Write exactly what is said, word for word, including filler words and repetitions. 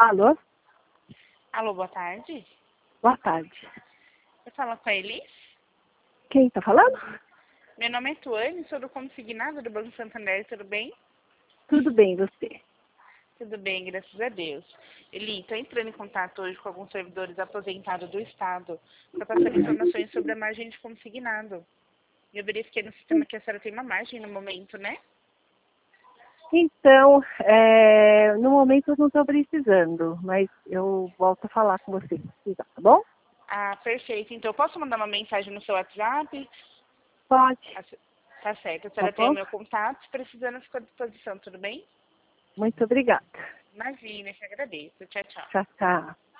Alô? Alô, boa tarde. Boa tarde. Eu falo com a Elis. Quem tá falando? Meu nome é Tuane, sou do Consignado do Banco Santander, tudo bem? Tudo bem, você? Tudo bem, graças a Deus. Eli, estou entrando em contato hoje com alguns servidores aposentados do Estado para passar informações sobre a margem de consignado. Eu verifiquei no sistema que a senhora tem uma margem no momento, né? Então, é, no momento eu não estou precisando, mas eu volto a falar com você se precisar, tá bom? Ah, perfeito. Então, eu posso mandar uma mensagem no seu WhatsApp? Pode, Ah, tá certo. A tá senhora tem o bom? meu contato, se precisando, fico à disposição, tudo bem? Muito obrigada. Imagina, eu que agradeço. Tchau, tchau. Tchau, tchau.